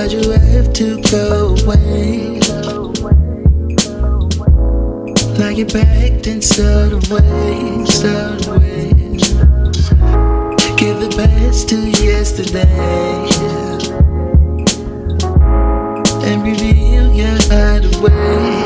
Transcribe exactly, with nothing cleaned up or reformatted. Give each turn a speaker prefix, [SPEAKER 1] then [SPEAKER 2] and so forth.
[SPEAKER 1] Why'd you have to go away? Like you packed in subtle ways, subtle ways. Give the best to yesterday and reveal your hideaway.